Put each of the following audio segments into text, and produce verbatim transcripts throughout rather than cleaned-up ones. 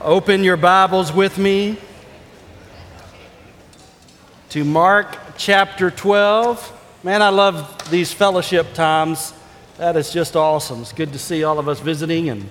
Open your Bibles with me to Mark chapter twelve. Man, I love these fellowship times. That is just awesome. It's good to see all of us visiting, and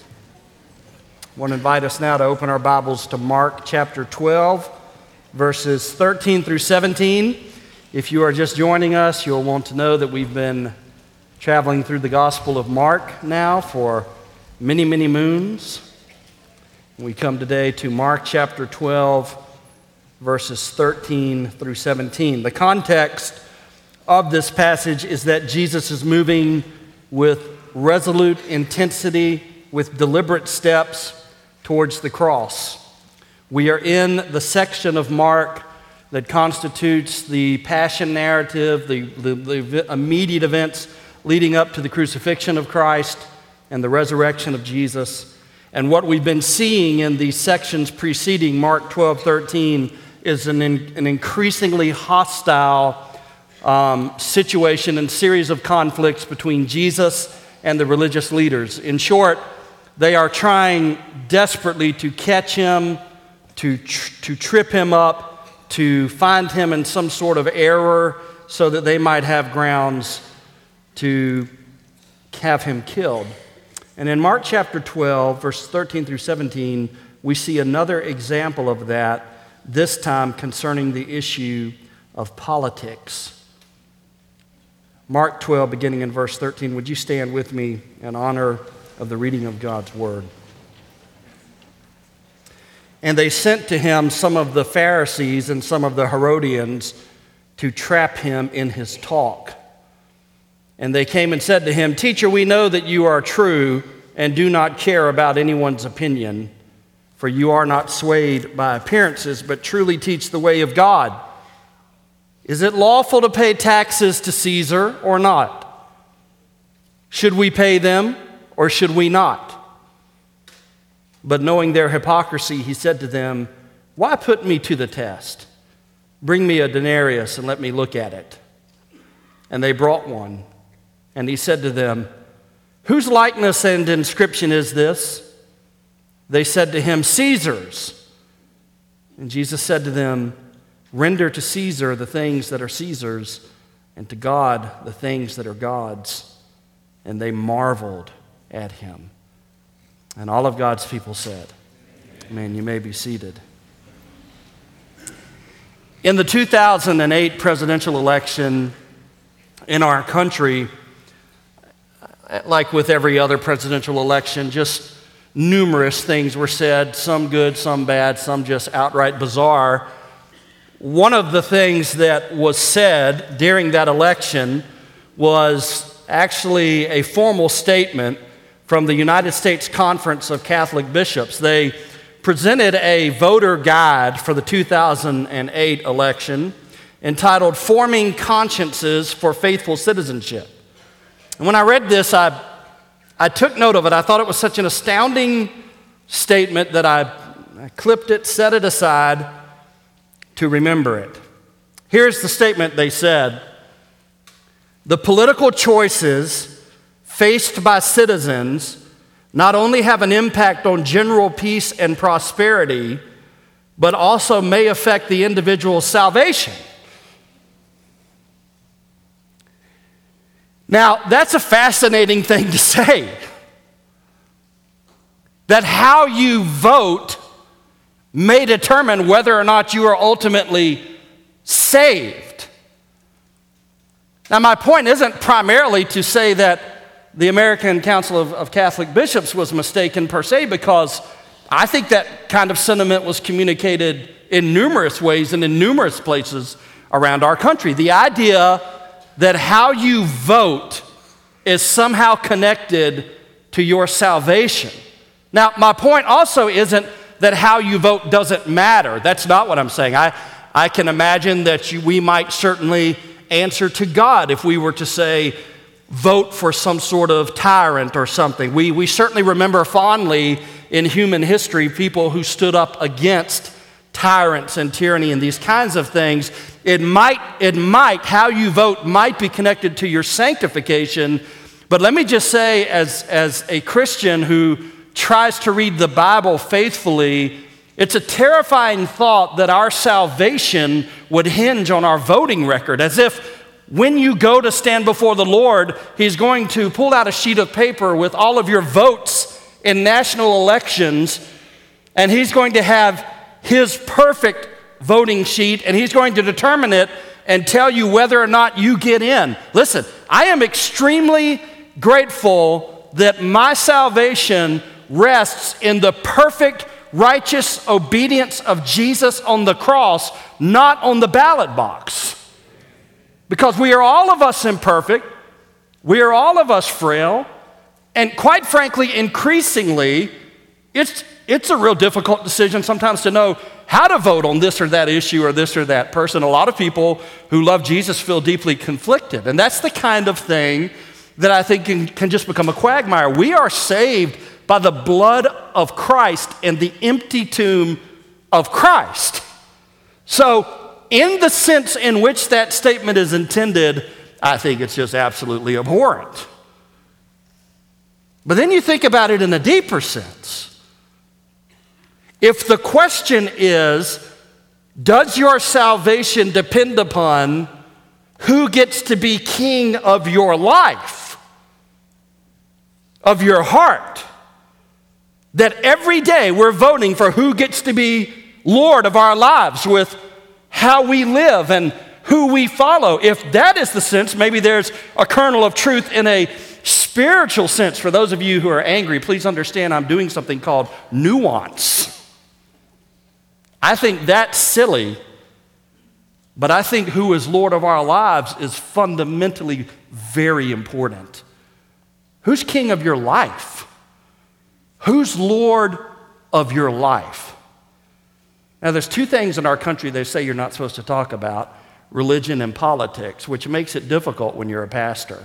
I want to invite us now to open our Bibles to Mark chapter twelve, verses thirteen through seventeen. If you are just joining us, you'll want to know that we've been traveling through the Gospel of Mark now for many, many moons. We come today to Mark chapter twelve, verses thirteen through seventeen. The context of this passage is that Jesus is moving with resolute intensity, with deliberate steps towards the cross. We are in the section of Mark that constitutes the passion narrative, the, the, the immediate events leading up to the crucifixion of Christ and the resurrection of Jesus. And what we've been seeing in these sections preceding Mark twelve thirteen is an, in, an increasingly hostile um, situation and series of conflicts between Jesus and the religious leaders. In short, they are trying desperately to catch him, to, tr- to trip him up, to find him in some sort of error so that they might have grounds to have him killed. And in Mark chapter twelve, verses thirteen through seventeen, we see another example of that, this time concerning the issue of politics. Mark twelve, beginning in verse thirteen, would you stand with me in honor of the reading of God's word? And they sent to him some of the Pharisees and some of the Herodians to trap him in his talk. And they came and said to him, "Teacher, we know that you are true and do not care about anyone's opinion, for you are not swayed by appearances, but truly teach the way of God. Is it lawful to pay taxes to Caesar or not? Should we pay them or should we not?" But knowing their hypocrisy, he said to them, "Why put me to the test? Bring me a denarius and let me look at it." And they brought one. And he said to them, "Whose likeness and inscription is this?" They said to him, "Caesar's." And Jesus said to them, "Render to Caesar the things that are Caesar's, and to God the things that are God's." And they marveled at him. And all of God's people said, "Amen." You may be seated. In the two thousand eight presidential election in our country, like with every other presidential election, just numerous things were said, some good, some bad, some just outright bizarre. One of the things that was said during that election was actually a formal statement from the United States Conference of Catholic Bishops. They presented a voter guide for the two thousand eight election entitled "Forming Consciences for Faithful Citizenship." And when I read this, I, I took note of it. I thought it was such an astounding statement that I, I clipped it, set it aside to remember it. Here's the statement they said: "The political choices faced by citizens not only have an impact on general peace and prosperity, but also may affect the individual's salvation." Now, that's a fascinating thing to say. That how you vote may determine whether or not you are ultimately saved. Now, my point isn't primarily to say that the American Council of, of Catholic Bishops was mistaken per se, because I think that kind of sentiment was communicated in numerous ways and in numerous places around our country. The idea that how you vote is somehow connected to your salvation. Now, my point also isn't that how you vote doesn't matter. That's not what I'm saying. I, I can imagine that you, we might certainly answer to God if we were to say, vote for some sort of tyrant or something. We, we certainly remember fondly in human history people who stood up against tyrants and tyranny and these kinds of things. It might, it might, how you vote might be connected to your sanctification, but let me just say, as, as a Christian who tries to read the Bible faithfully, it's a terrifying thought that our salvation would hinge on our voting record, as if when you go to stand before the Lord, he's going to pull out a sheet of paper with all of your votes in national elections, and he's going to have his perfect voting sheet, and he's going to determine it and tell you whether or not you get in. Listen, I am extremely grateful that my salvation rests in the perfect, righteous obedience of Jesus on the cross, not on the ballot box. Because we are all of us imperfect, we are all of us frail, and quite frankly, increasingly, it's, it's a real difficult decision sometimes to know how to vote on this or that issue or this or that person. A lot of people who love Jesus feel deeply conflicted, and that's the kind of thing that I think can, can just become a quagmire. We are saved by the blood of Christ and the empty tomb of Christ. So, in the sense in which that statement is intended, I think it's just absolutely abhorrent. But then you think about it in a deeper sense. If the question is, does your salvation depend upon who gets to be king of your life, of your heart? That every day we're voting for who gets to be Lord of our lives with how we live and who we follow. If that is the sense, maybe there's a kernel of truth in a spiritual sense. For those of you who are angry, please understand I'm doing something called nuance. I think that's silly, but I think who is Lord of our lives is fundamentally very important. Who's king of your life? Who's Lord of your life? Now, there's two things in our country they say you're not supposed to talk about: religion and politics, which makes it difficult when you're a pastor.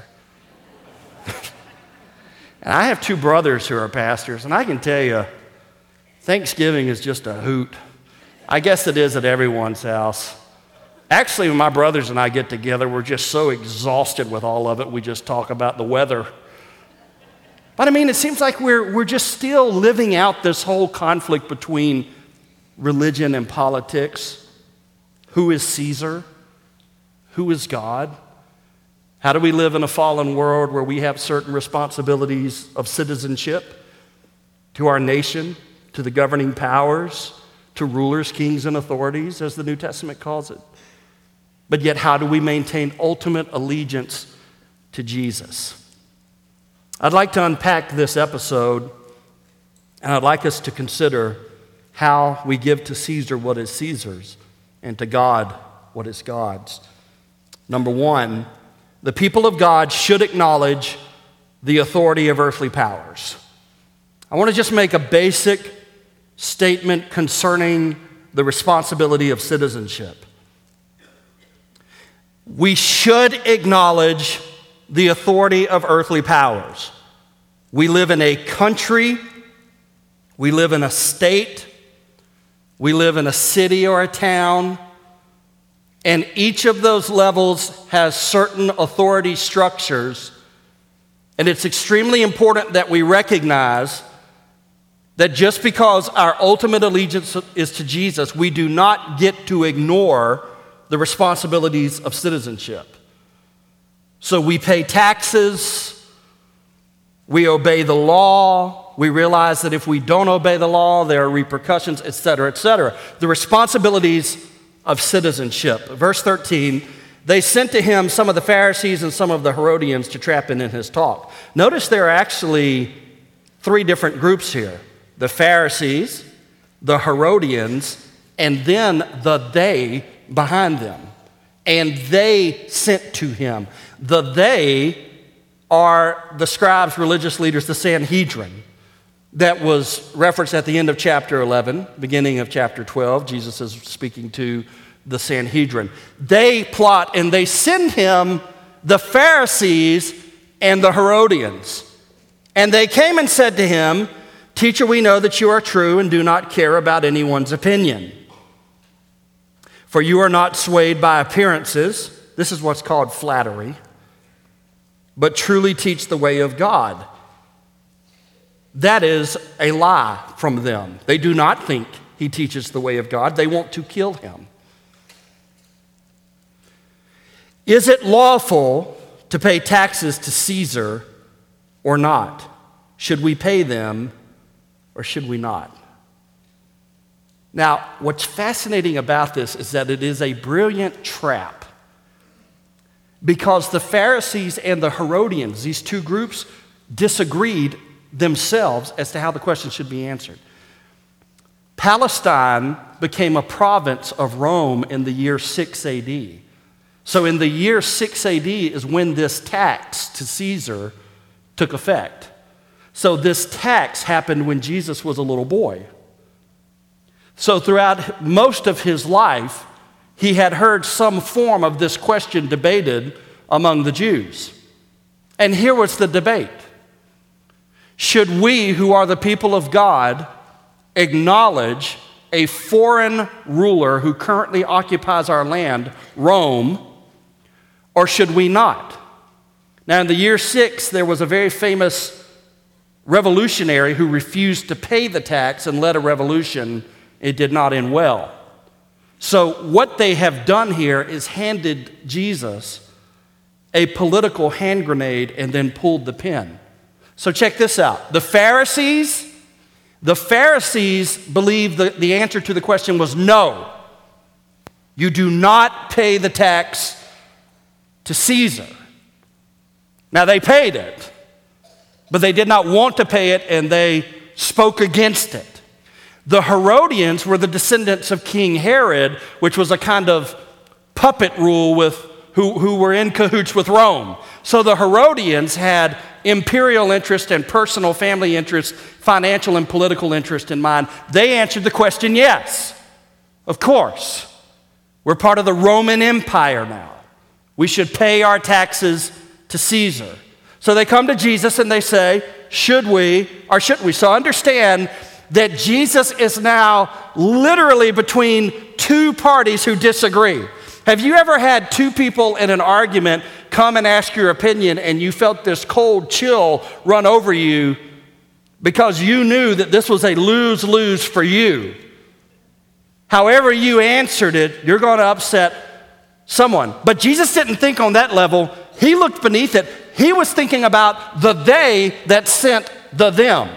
And I have two brothers who are pastors, and I can tell you, Thanksgiving is just a hoot. I guess it is at everyone's house. Actually, when my brothers and I get together, we're just so exhausted with all of it, we just talk about the weather. But I mean, it seems like we're, we're just still living out this whole conflict between religion and politics. Who is Caesar? Who is God? How do we live in a fallen world where we have certain responsibilities of citizenship to our nation, to the governing powers, to rulers, kings, and authorities, as the New Testament calls it? But yet, how do we maintain ultimate allegiance to Jesus? I'd like to unpack this episode, and I'd like us to consider how we give to Caesar what is Caesar's and to God what is God's. Number one, the people of God should acknowledge the authority of earthly powers. I want to just make a basic statement concerning the responsibility of citizenship. We should acknowledge the authority of earthly powers. We live in a country, we live in a state, we live in a city or a town, and each of those levels has certain authority structures, and it's extremely important that we recognize that just because our ultimate allegiance is to Jesus, we do not get to ignore the responsibilities of citizenship. So we pay taxes, we obey the law, we realize that if we don't obey the law, there are repercussions, et cetera, et cetera. The responsibilities of citizenship. Verse thirteen, they sent to him some of the Pharisees and some of the Herodians to trap him in his talk. Notice there are actually three different groups here: the Pharisees, the Herodians, and then the they behind them. And they sent to him. The they are the scribes, religious leaders, the Sanhedrin, that was referenced at the end of chapter eleven, beginning of chapter twelve. Jesus is speaking to the Sanhedrin. They plot and they send him the Pharisees and the Herodians. And they came and said to him, "Teacher, we know that you are true and do not care about anyone's opinion. For you are not swayed by appearances," this is what's called flattery, "but truly teach the way of God. That is a lie from them. They do not think he teaches the way of God. They want to kill him. Is it lawful to pay taxes to Caesar or not? Should we pay them or should we not? Now, what's fascinating about this is that it is a brilliant trap, because the Pharisees and the Herodians, these two groups, disagreed themselves as to how the question should be answered. Palestine became a province of Rome in the year six A D. So in the year six A D is when this tax to Caesar took effect. So this tax happened when Jesus was a little boy. So throughout most of his life, he had heard some form of this question debated among the Jews. And here was the debate. Should we, who are the people of God, acknowledge a foreign ruler who currently occupies our land, Rome, or should we not? Now, in the year six, there was a very famous revolutionary who refused to pay the tax and led a revolution. It did not end well. So what they have done here is handed Jesus a political hand grenade and then pulled the pin. So check this out. The Pharisees, the Pharisees believed that the answer to the question was no. You do not pay the tax to Caesar. Now they paid it, but they did not want to pay it and they spoke against it. The Herodians were the descendants of King Herod, which was a kind of puppet rule with who, who were in cahoots with Rome. So the Herodians had imperial interest and personal family interest, financial and political interest in mind. They answered the question, yes, of course. We're part of the Roman Empire now. We should pay our taxes to Caesar. So they come to Jesus and they say, should we or shouldn't we? So understand that Jesus is now literally between two parties who disagree. Have you ever had two people in an argument come and ask your opinion and you felt this cold chill run over you because you knew that this was a lose-lose for you? However you answered it, you're going to upset someone. But Jesus didn't think on that level. He looked beneath it. He was thinking about the they that sent the them.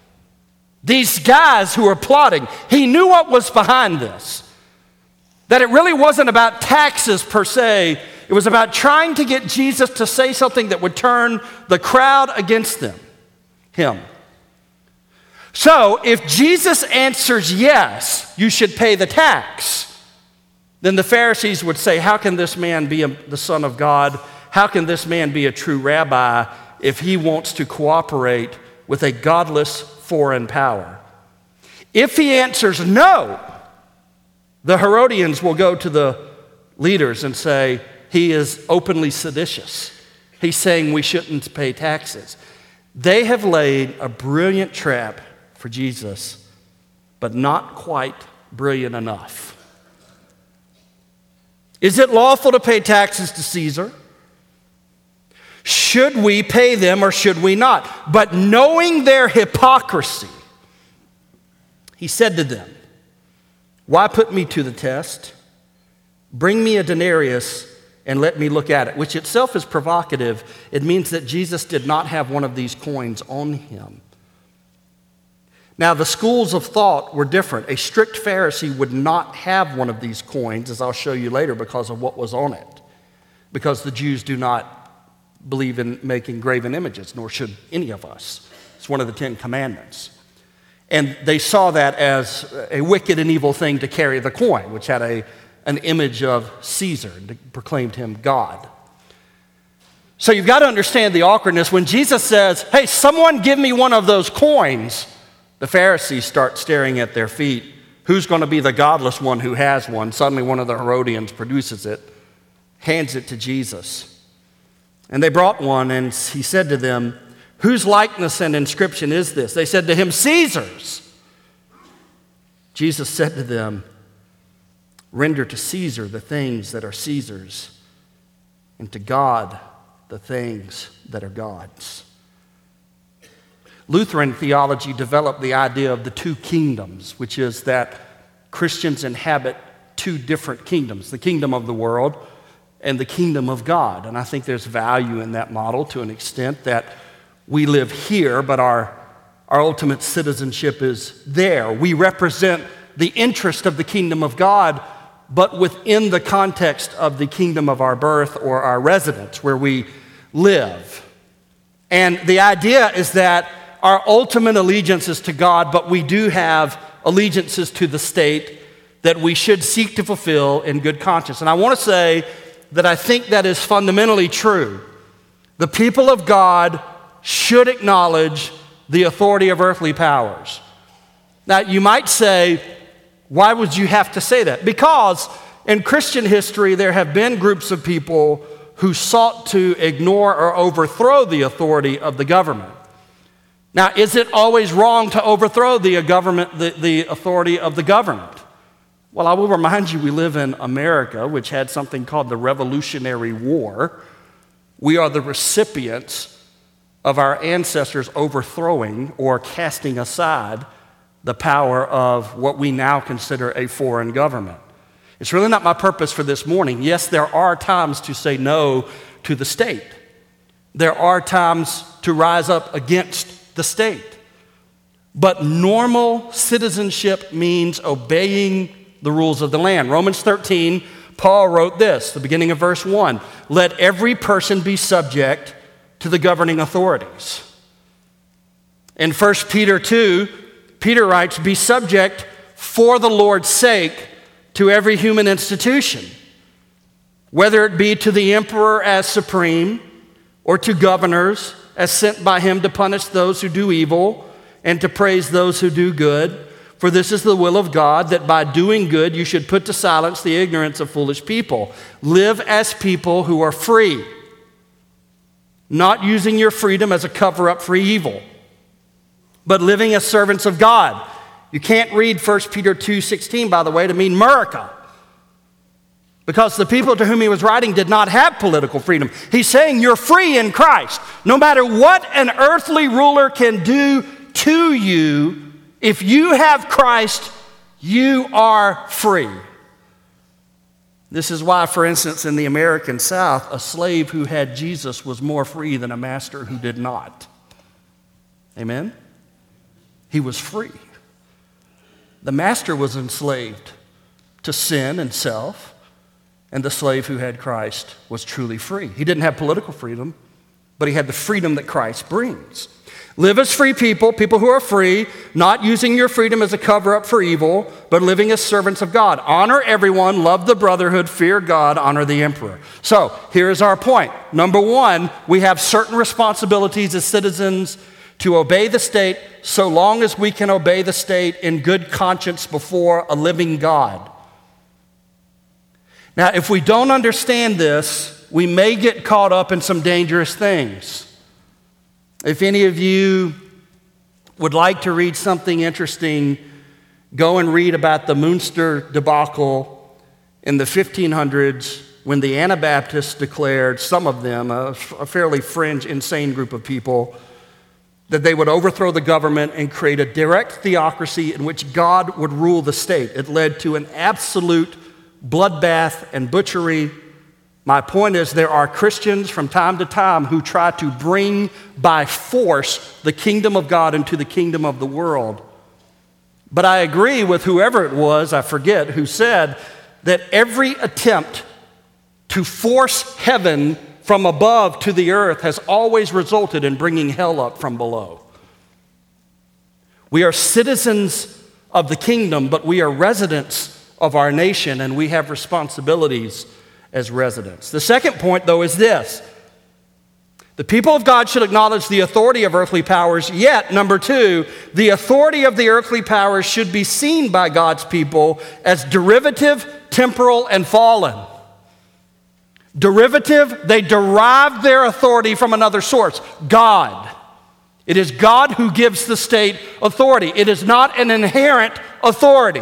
These guys who were plotting. He knew what was behind this. That it really wasn't about taxes per se. It was about trying to get Jesus to say something that would turn the crowd against them, him. So if Jesus answers yes, you should pay the tax, then the Pharisees would say, how can this man be a, the Son of God? How can this man be a true rabbi if he wants to cooperate with a godless foreign power? If he answers no, the Herodians will go to the leaders and say, he is openly seditious. He's saying we shouldn't pay taxes. They have laid a brilliant trap for Jesus, but not quite brilliant enough. Is it lawful to pay taxes to Caesar? Should we pay them or should we not? But knowing their hypocrisy, he said to them, why put me to the test? Bring me a denarius and let me look at it, which itself is provocative. It means that Jesus did not have one of these coins on him. Now, the schools of thought were different. A strict Pharisee would not have one of these coins, as I'll show you later, because of what was on it. Because the Jews do not believe in making graven images, nor should any of us. It's one of the Ten Commandments. And they saw that as a wicked and evil thing to carry the coin, which had a, an image of Caesar and proclaimed him God. So you've got to understand the awkwardness. When Jesus says, hey, someone give me one of those coins, the Pharisees start staring at their feet. Who's going to be the godless one who has one? Suddenly one of the Herodians produces it, hands it to Jesus. And they brought one, and he said to them, whose likeness and inscription is this? They said to him, Caesar's. Jesus said to them, render to Caesar the things that are Caesar's, and to God the things that are God's. Lutheran theology developed the idea of the two kingdoms, which is that Christians inhabit two different kingdoms, the kingdom of the world and the kingdom of God. And I think there's value in that model to an extent that we live here, but our, our ultimate citizenship is there. We represent the interest of the kingdom of God, but within the context of the kingdom of our birth or our residence where we live. And the idea is that our ultimate allegiance is to God, but we do have allegiances to the state that we should seek to fulfill in good conscience. And I want to say that I think that is fundamentally true. The people of God should acknowledge the authority of earthly powers. Now, you might say, why would you have to say that? Because in Christian history, there have been groups of people who sought to ignore or overthrow the authority of the government. Now, is it always wrong to overthrow the government, the, the authority of the government? Well, I will remind you, we live in America, which had something called the Revolutionary War. We are the recipients of our ancestors overthrowing or casting aside the power of what we now consider a foreign government. It's really not my purpose for this morning. Yes, there are times to say no to the state. There are times to rise up against the state. But normal citizenship means obeying the rules of the land. Romans thirteen, Paul wrote this, the beginning of verse one, "Let every person be subject to the governing authorities." In First Peter two, Peter writes, "Be subject for the Lord's sake to every human institution, whether it be to the emperor as supreme, or to governors as sent by him to punish those who do evil and to praise those who do good. For this is the will of God, that by doing good you should put to silence the ignorance of foolish people. Live as people who are free, not using your freedom as a cover-up for evil, but living as servants of God." You can't read First Peter two sixteen, by the way, to mean America, because the people to whom he was writing did not have political freedom. He's saying you're free in Christ. No matter what an earthly ruler can do to you, if you have Christ, you are free. This is why, for instance, in the American South, a slave who had Jesus was more free than a master who did not. Amen? He was free. The master was enslaved to sin and self, and the slave who had Christ was truly free. He didn't have political freedom, but he had the freedom that Christ brings. Live as free people, people who are free, not using your freedom as a cover-up for evil, but living as servants of God. Honor everyone, love the brotherhood, fear God, honor the emperor. So, here's our point. Number one, we have certain responsibilities as citizens to obey the state so long as we can obey the state in good conscience before a living God. Now, if we don't understand this, we may get caught up in some dangerous things. If any of you would like to read something interesting, go and read about the Munster debacle in the fifteen hundreds when the Anabaptists declared, some of them, a, a fairly fringe, insane group of people, that they would overthrow the government and create a direct theocracy in which God would rule the state. It led to an absolute bloodbath and butchery. My point is, there are Christians from time to time who try to bring by force the kingdom of God into the kingdom of the world. But I agree with whoever it was, I forget, who said that every attempt to force heaven from above to the earth has always resulted in bringing hell up from below. We are citizens of the kingdom, but we are residents of our nation, and we have responsibilities as residents. The second point, though, is this. The people of God should acknowledge the authority of earthly powers, yet, number two, the authority of the earthly powers should be seen by God's people as derivative, temporal, and fallen. Derivative, they derive their authority from another source, God. It is God who gives the state authority. It is not an inherent authority.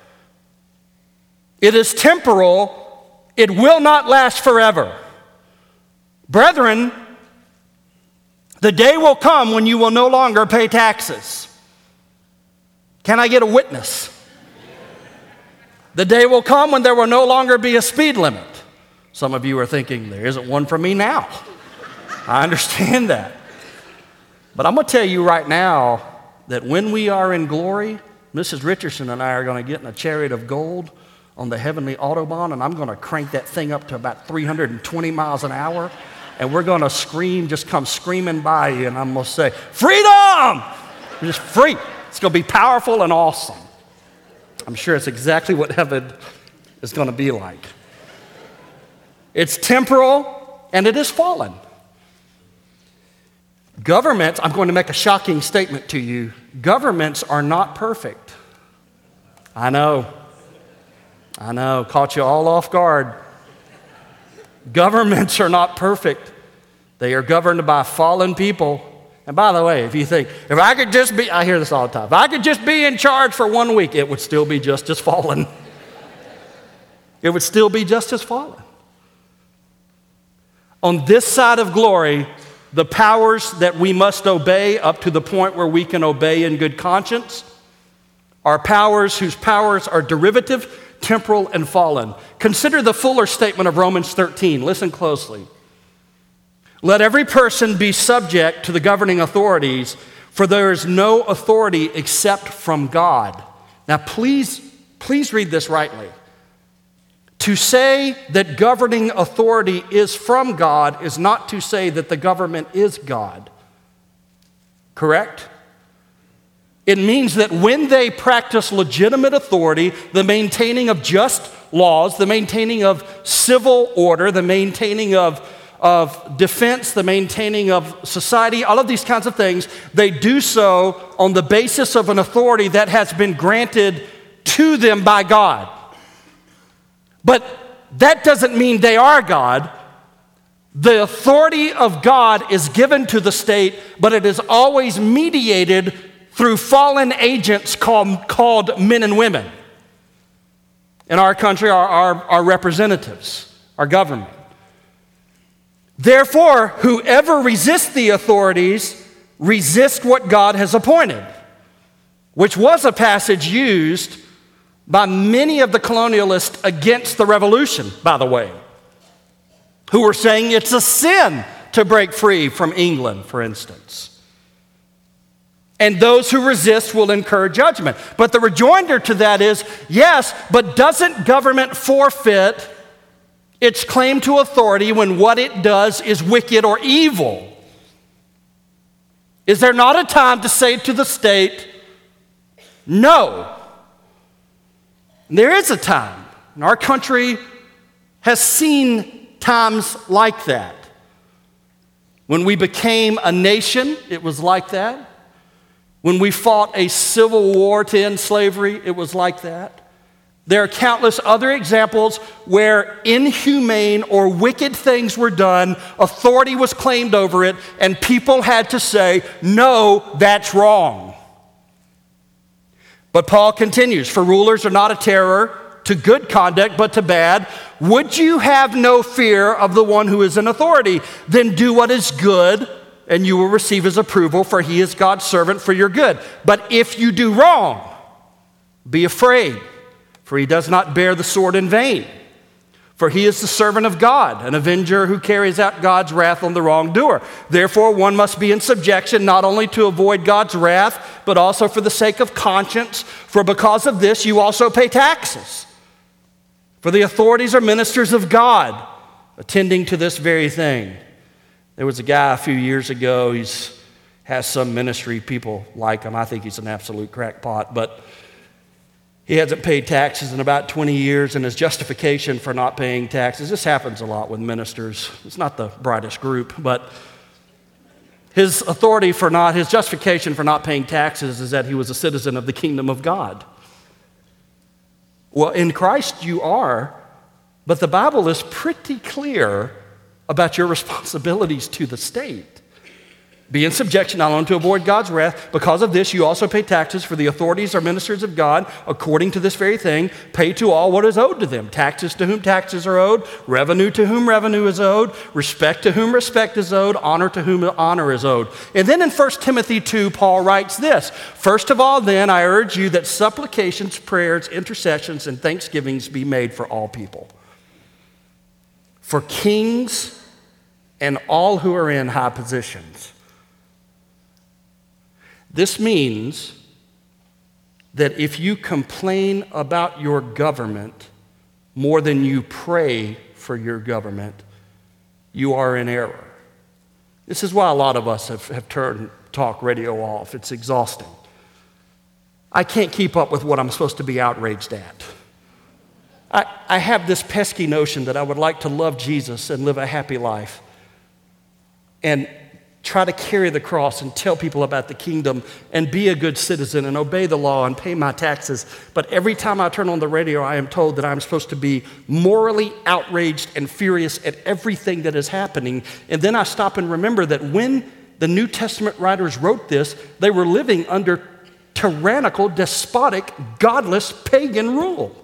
It is temporal. It will not last forever. Brethren, The day will come when you will no longer pay taxes. Can I get a witness? The day will come when there will no longer be a speed limit. Some of you are thinking, there isn't one for me now. I understand that. But I'm going to tell you right now that when we are in glory, Missus Richardson and I are going to get in a chariot of gold on the heavenly Autobahn, and I'm going to crank that thing up to about three hundred twenty miles an hour, and we're going to scream, just come screaming by you, and I'm going to say, freedom! We're just free. It's going to be powerful and awesome. I'm sure it's exactly what heaven is going to be like. It's temporal, and it is fallen. Governments, I'm going to make a shocking statement to you. Governments are not perfect. I know. I know. Caught you all off guard. Governments are not perfect. They are governed by fallen people. And by the way, if you think, if I could just be, I hear this all the time, if I could just be in charge for one week, it would still be just as fallen. It would still be just as fallen. On this side of glory, the powers that we must obey up to the point where we can obey in good conscience are powers whose powers are derivative, temporal, and fallen. Consider the fuller statement of Romans thirteen. Listen closely. Let every person be subject to the governing authorities, for there is no authority except from God. Now please, please read this rightly. To say that governing authority is from God is not to say that the government is God. Correct? It means that when they practice legitimate authority, the maintaining of just laws, the maintaining of civil order, the maintaining of, of defense, the maintaining of society, all of these kinds of things, they do so on the basis of an authority that has been granted to them by God. But that doesn't mean they are God. The authority of God is given to the state, but it is always mediated through fallen agents called, called men and women. In our country, our, our, our representatives, our government. Therefore, whoever resists the authorities resists what God has appointed, which was a passage used by many of the colonialists against the revolution, by the way, who were saying it's a sin to break free from England, for instance. And those who resist will incur judgment. But the rejoinder to that is, yes, but doesn't government forfeit its claim to authority when what it does is wicked or evil? Is there not a time to say to the state, no? There is a time, and our country has seen times like that. When we became a nation, it was like that. When we fought a civil war to end slavery, it was like that. There are countless other examples where inhumane or wicked things were done, authority was claimed over it, and people had to say, no, that's wrong. But Paul continues, for rulers are not a terror to good conduct, but to bad. Would you have no fear of the one who is in authority? Then do what is good, and you will receive his approval, for he is God's servant for your good. But if you do wrong, be afraid, for he does not bear the sword in vain. For he is the servant of God, an avenger who carries out God's wrath on the wrongdoer. Therefore, one must be in subjection not only to avoid God's wrath, but also for the sake of conscience. For because of this, you also pay taxes. For the authorities are ministers of God, attending to this very thing. There was a guy a few years ago, he's has some ministry, people like him. I think he's an absolute crackpot, but he hasn't paid taxes in about twenty years, and his justification for not paying taxes, this happens a lot with ministers. It's not the brightest group, but his authority for not, his justification for not paying taxes is that he was a citizen of the kingdom of God. Well, in Christ you are, but the Bible is pretty clear about your responsibilities to the state. Be in subjection not only to avoid God's wrath. Because of this, you also pay taxes, for the authorities are ministers of God. According to this very thing, pay to all what is owed to them. Taxes to whom taxes are owed, revenue to whom revenue is owed, respect to whom respect is owed, honor to whom honor is owed. And then in First Timothy two, Paul writes this: First of all, then, I urge you that supplications, prayers, intercessions, and thanksgivings be made for all people, for kings and all who are in high positions. This means that if you complain about your government more than you pray for your government, you are in error. This is why a lot of us have, have turned talk radio off. It's exhausting. I can't keep up with what I'm supposed to be outraged at. I, I have this pesky notion that I would like to love Jesus and live a happy life and try to carry the cross and tell people about the kingdom and be a good citizen and obey the law and pay my taxes. But every time I turn on the radio, I am told that I'm supposed to be morally outraged and furious at everything that is happening. And then I stop and remember that when the New Testament writers wrote this, they were living under tyrannical, despotic, godless, pagan rule.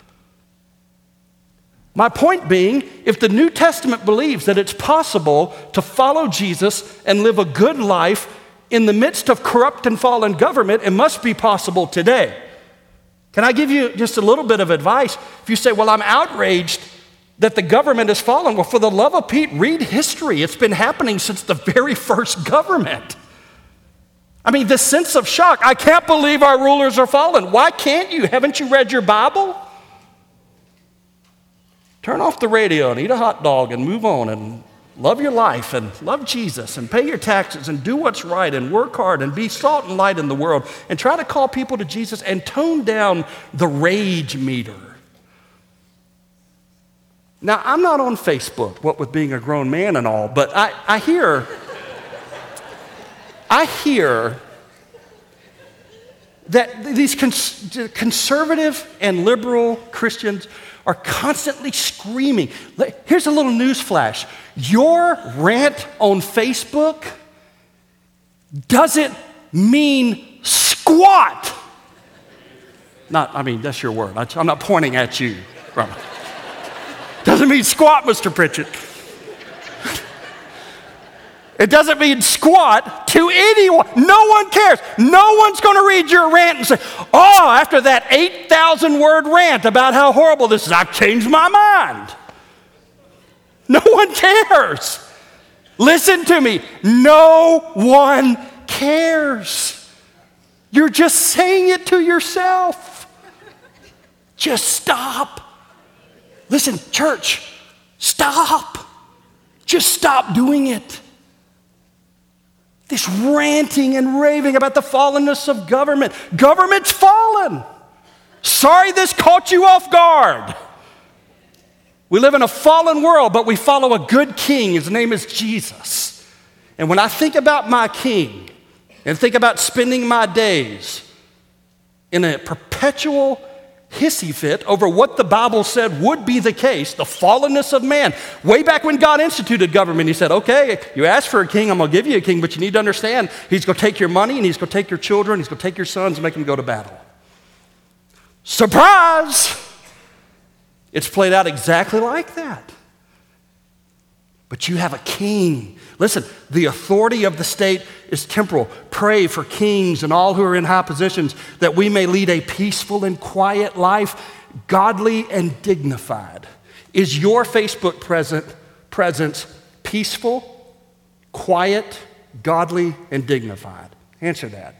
My point being, if the New Testament believes that it's possible to follow Jesus and live a good life in the midst of corrupt and fallen government, it must be possible today. Can I give you just a little bit of advice? If you say, well, I'm outraged that the government has fallen, well, for the love of Pete, read history. It's been happening since the very first government. I mean, the sense of shock. I can't believe our rulers are fallen. Why can't you? Haven't you read your Bible? Turn off the radio and eat a hot dog and move on and love your life and love Jesus and pay your taxes and do what's right and work hard and be salt and light in the world and try to call people to Jesus and tone down the rage meter. Now, I'm not on Facebook, what with being a grown man and all, but I, I hear, I hear that these cons- conservative and liberal Christians are constantly screaming. Here's a little news flash. Your rant on Facebook doesn't mean squat. Not, I mean, that's your word. I'm not pointing at you. Doesn't mean squat, Mister Pritchett. It doesn't mean squat to anyone. No one cares. No one's going to read your rant and say, oh, after that eight thousand word rant about how horrible this is, I've changed my mind. No one cares. Listen to me. No one cares. You're just saying it to yourself. Just stop. Listen, church, stop. Just stop doing it. This ranting and raving about the fallenness of government. Government's fallen. Sorry this caught you off guard. We live in a fallen world, but we follow a good king. His name is Jesus. And when I think about my king and think about spending my days in a perpetual hissy fit over what the Bible said would be the case, the fallenness of man. Way back when God instituted government, he said, okay, you asked for a king, I'm going to give you a king, but you need to understand, he's going to take your money and he's going to take your children, he's going to take your sons and make them go to battle. Surprise! It's played out exactly like that. But you have a king. Listen, the authority of the state is temporal. Pray for kings and all who are in high positions that we may lead a peaceful and quiet life, godly and dignified. Is your Facebook present, presence peaceful, quiet, godly, and dignified? Answer that.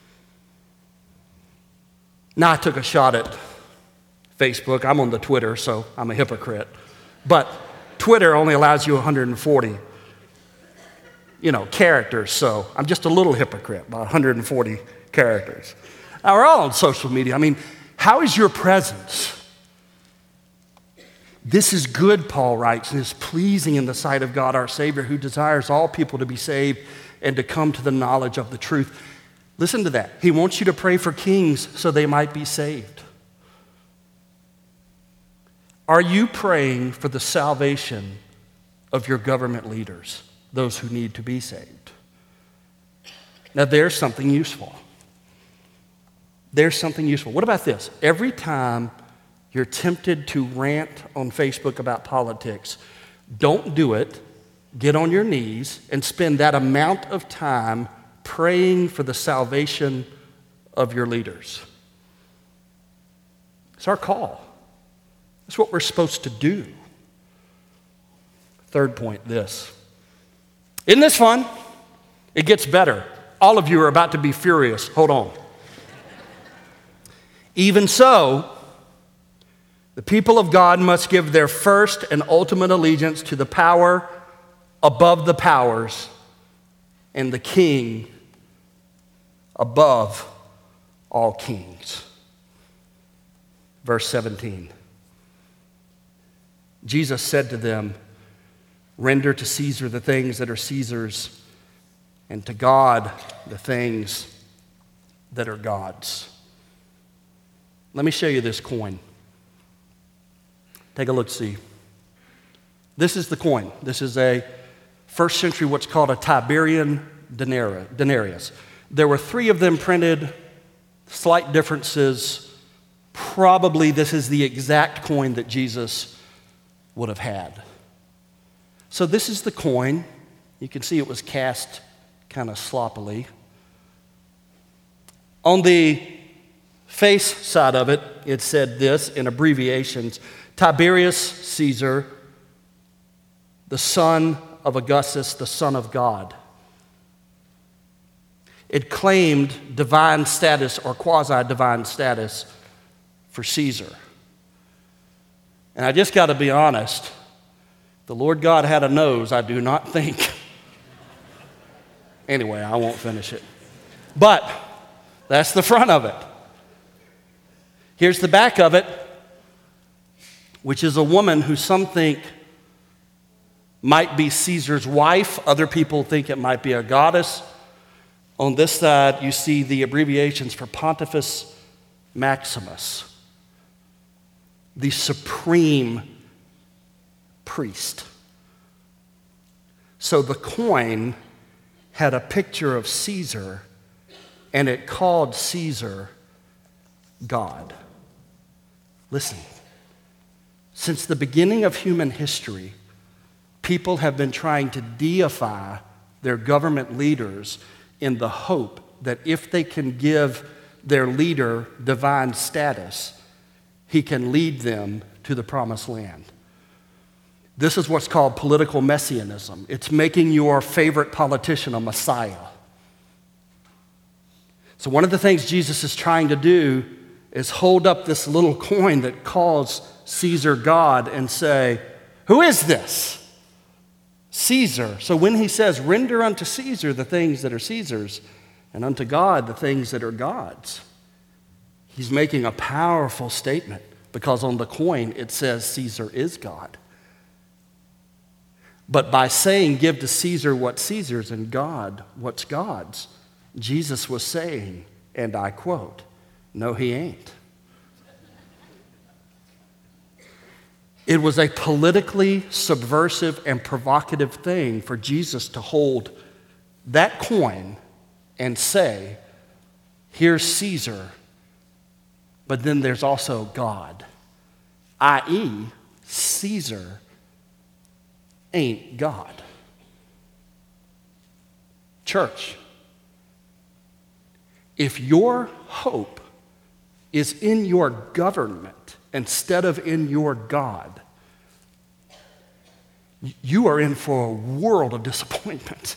Now, I took a shot at Facebook. I'm on the Twitter, so I'm a hypocrite. But Twitter only allows you one hundred forty, you know, characters, so I'm just a little hypocrite, about one hundred forty characters. Now, we're all on social media. I mean, how is your presence? This is good, Paul writes, and is pleasing in the sight of God our Savior, who desires all people to be saved and to come to the knowledge of the truth. Listen to that. He wants you to pray for kings so they might be saved. Are you praying for the salvation of your government leaders, those who need to be saved? Now, there's something useful. There's something useful. What about this? Every time you're tempted to rant on Facebook about politics, don't do it. Get on your knees and spend that amount of time praying for the salvation of your leaders. It's our call. That's what we're supposed to do. Third point, this. Isn't this fun? It gets better. All of you are about to be furious. Hold on. Even so, the people of God must give their first and ultimate allegiance to the power above the powers and the King above all kings. Verse seventeen. Jesus said to them, "Render to Caesar the things that are Caesar's, and to God the things that are God's." Let me show you this coin. Take a look-see. This is the coin. This is a first century, what's called a Tiberian denarius. There were three of them printed, slight differences. Probably this is the exact coin that Jesus would have had. So this is the coin. You can see it was cast kind of sloppily. On the face side of it, it said this in abbreviations: Tiberius Caesar, the son of Augustus, the Son of God. It claimed divine status or quasi-divine status for Caesar. And I just got to be honest, the Lord God had a nose, I do not think. Anyway, I won't finish it. But that's the front of it. Here's the back of it, which is a woman who some think might be Caesar's wife. Other people think it might be a goddess. On this side, you see the abbreviations for Pontifex Maximus, the supreme priest. So the coin had a picture of Caesar, and it called Caesar God. Listen, since the beginning of human history, people have been trying to deify their government leaders in the hope that if they can give their leader divine status, he can lead them to the promised land. This is what's called political messianism. It's making your favorite politician a messiah. So one of the things Jesus is trying to do is hold up this little coin that calls Caesar God and say, who is this? Caesar. So when he says, render unto Caesar the things that are Caesar's, and unto God the things that are God's, he's making a powerful statement, because on the coin it says Caesar is God. But by saying, give to Caesar what's Caesar's and God what's God's, Jesus was saying, and I quote, no, he ain't. It was a politically subversive and provocative thing for Jesus to hold that coin and say, here's Caesar, but then there's also God, that is, Caesar ain't God. Church, if your hope is in your government instead of in your God, you are in for a world of disappointment.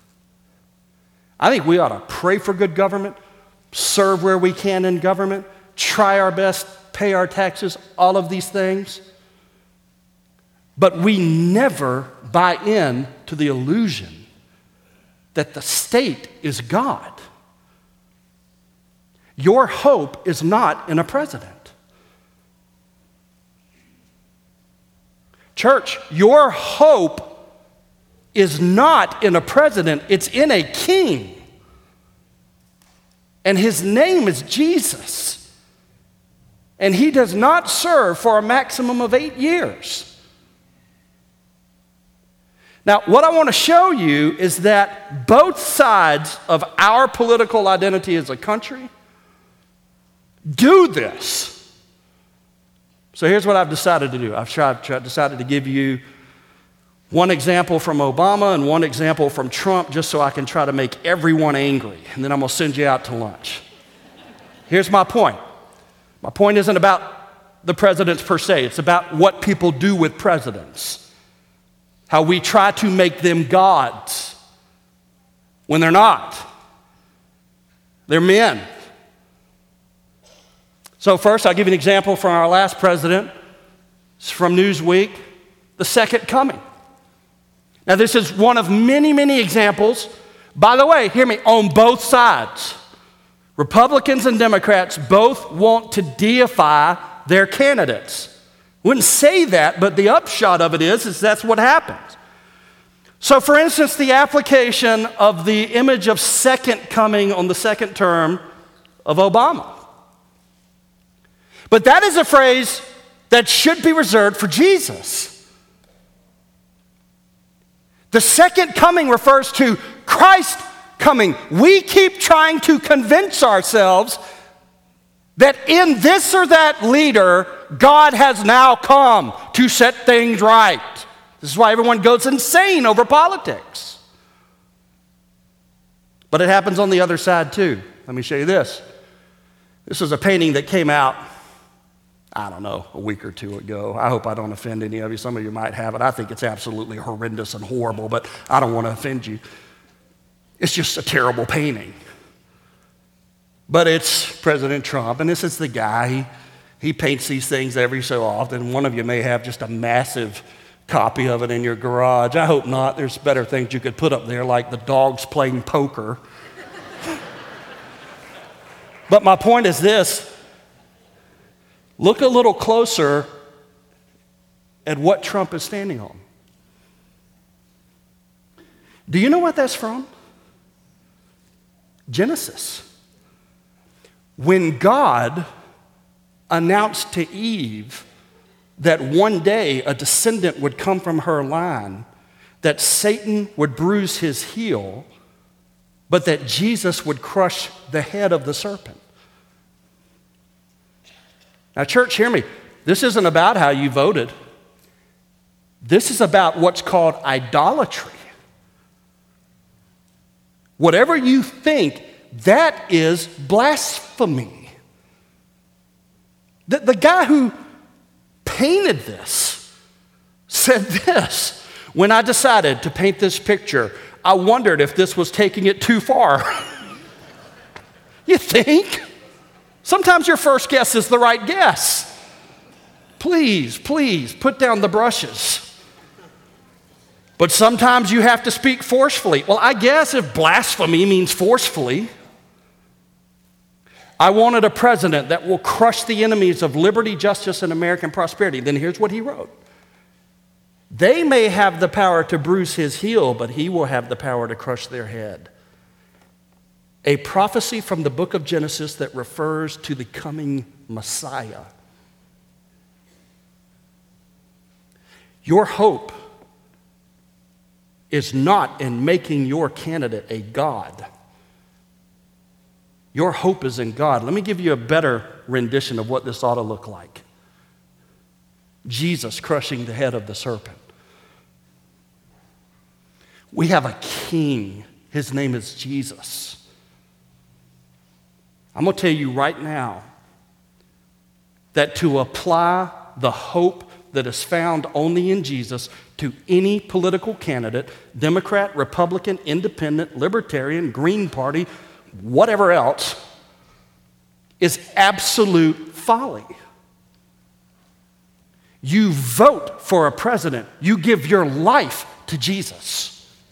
I think we ought to pray for good government, serve where we can in government, try our best, pay our taxes, all of these things. But we never buy in to the illusion that the state is God. Your hope is not in a president. Church, your hope is not in a president, it's in a king. And his name is Jesus. And he does not serve for a maximum of eight years. Now, what I want to show you is that both sides of our political identity as a country do this. So here's what I've decided to do. I've tried, tried, decided to give you one example from Obama and one example from Trump just so I can try to make everyone angry, and then I'm going to send you out to lunch. Here's my point. My point isn't about the presidents per se. It's about what people do with presidents. How we try to make them gods when they're not. They're men. So first, I'll give you an example from our last president. It's from Newsweek, the second coming. Now, this is one of many, many examples. By the way, hear me, on both sides. Republicans and Democrats both want to deify their candidates. Wouldn't say that, but the upshot of it is, is that's what happens. So, for instance, the application of the image of second coming on the second term of Obama. But that is a phrase that should be reserved for Jesus. The second coming refers to Christ coming. We keep trying to convince ourselves that in this or that leader, God has now come to set things right. This is why everyone goes insane over politics. But it happens on the other side too. Let me show you this. This is a painting that came out, I don't know, a week or two ago. I hope I don't offend any of you. Some of you might have it. I think it's absolutely horrendous and horrible, but I don't want to offend you. It's just a terrible painting. But it's President Trump, and this is the guy. He, he paints these things every so often. One of you may have just a massive copy of it in your garage. I hope not. There's better things you could put up there, like the dogs playing poker. But my point is this. Look a little closer at what Trump is standing on. Do you know what that's from? Genesis. When God announced to Eve that one day a descendant would come from her line, that Satan would bruise his heel, but that Jesus would crush the head of the serpent. Now, church, hear me. This isn't about how you voted. This is about what's called idolatry. Whatever you think, that is blasphemy. The, the guy who painted this said this: when I decided to paint this picture, I wondered if this was taking it too far. You think? Sometimes your first guess is the right guess. Please, please, put down the brushes. But sometimes you have to speak forcefully. Well, I guess if blasphemy means forcefully, I wanted a president that will crush the enemies of liberty, justice, and American prosperity. Then here's what he wrote. They may have the power to bruise his heel, but he will have the power to crush their head. A prophecy from the book of Genesis that refers to the coming Messiah. Your hope is not in making your candidate a god. Your hope is in God. Let me give you a better rendition of what this ought to look like. Jesus crushing the head of the serpent. We have a king. His name is Jesus. I'm going to tell you right now that to apply the hope that is found only in Jesus to any political candidate, Democrat, Republican, Independent, Libertarian, Green Party, whatever else, is absolute folly. You vote for a president. You give your life to Jesus.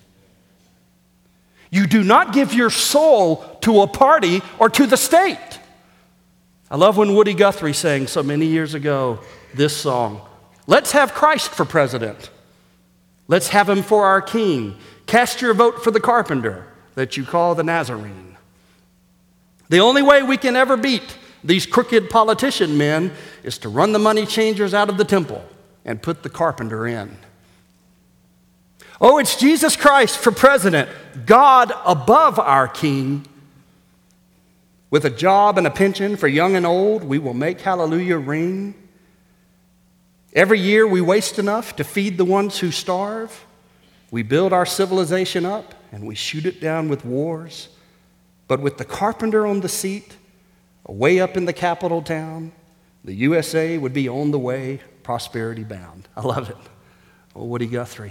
You do not give your soul to a party or to the state. I love when Woody Guthrie sang so many years ago this song. Let's have Christ for president. Let's have him for our king. Cast your vote for the carpenter that you call the Nazarene. The only way we can ever beat these crooked politician men is to run the money changers out of the temple and put the carpenter in. Oh, it's Jesus Christ for president, God above our king. With a job and a pension for young and old, we will make hallelujah ring. Every year we waste enough to feed the ones who starve. We build our civilization up and we shoot it down with wars. But with the carpenter on the seat, away up in the capital town, the U S A would be on the way, prosperity bound. I love it. Oh, Woody Guthrie.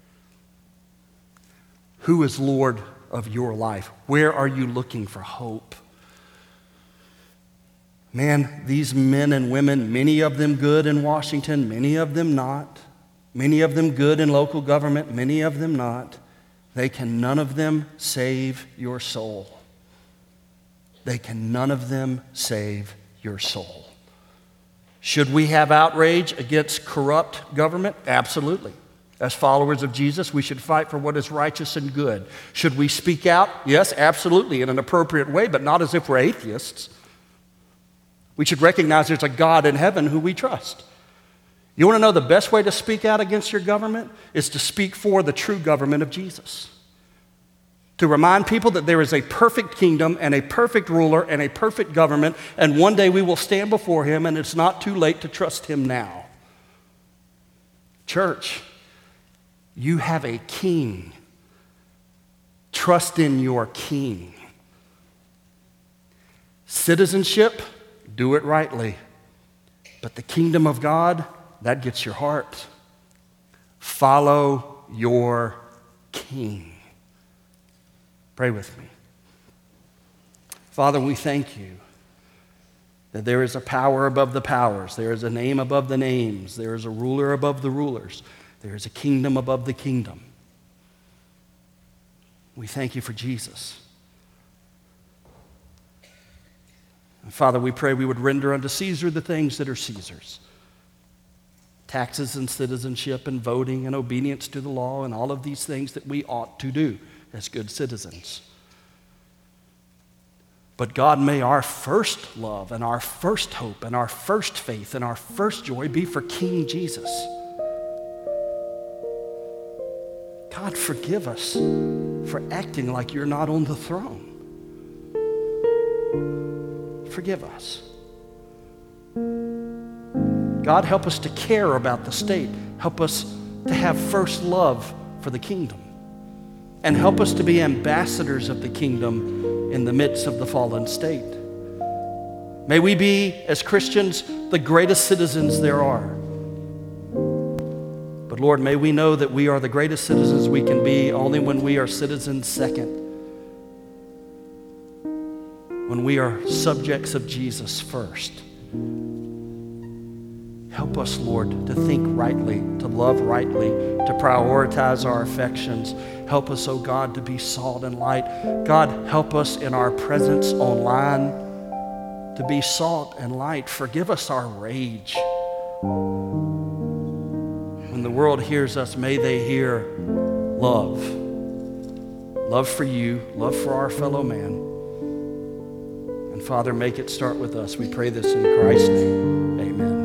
Who is Lord of your life? Where are you looking for hope? Man, these men and women, many of them good in Washington, many of them not. Many of them good in local government, many of them not. They can none of them save your soul. They can none of them save your soul. Should we have outrage against corrupt government? Absolutely. As followers of Jesus, we should fight for what is righteous and good. Should we speak out? Yes, absolutely, in an appropriate way, but not as if we're atheists. We should recognize there's a God in heaven who we trust. You want to know the best way to speak out against your government? Is to speak for the true government of Jesus. To remind people that there is a perfect kingdom and a perfect ruler and a perfect government, and one day we will stand before him, and it's not too late to trust him now. Church, you have a king. Trust in your king. Citizenship, do it rightly. But the kingdom of God, that gets your heart. Follow your king. Pray with me. Father, we thank you that there is a power above the powers. There is a name above the names. There is a ruler above the rulers. There is a kingdom above the kingdom. We thank you for Jesus. And Father, we pray we would render unto Caesar the things that are Caesar's. Taxes and citizenship and voting and obedience to the law and all of these things that we ought to do as good citizens. But God, may our first love and our first hope and our first faith and our first joy be for King Jesus. God, forgive us for acting like you're not on the throne. Forgive us. God, help us to care about the state. Help us to have first love for the kingdom. And help us to be ambassadors of the kingdom in the midst of the fallen state. May we be, as Christians, the greatest citizens there are. But Lord, may we know that we are the greatest citizens we can be only when we are citizens second. When we are subjects of Jesus first. Help us, Lord, to think rightly, to love rightly, to prioritize our affections. Help us, oh God, to be salt and light. God, help us in our presence online to be salt and light. Forgive us our rage. When the world hears us, may they hear love. Love for you, love for our fellow man. And Father, make it start with us. We pray this in Christ's name. Amen.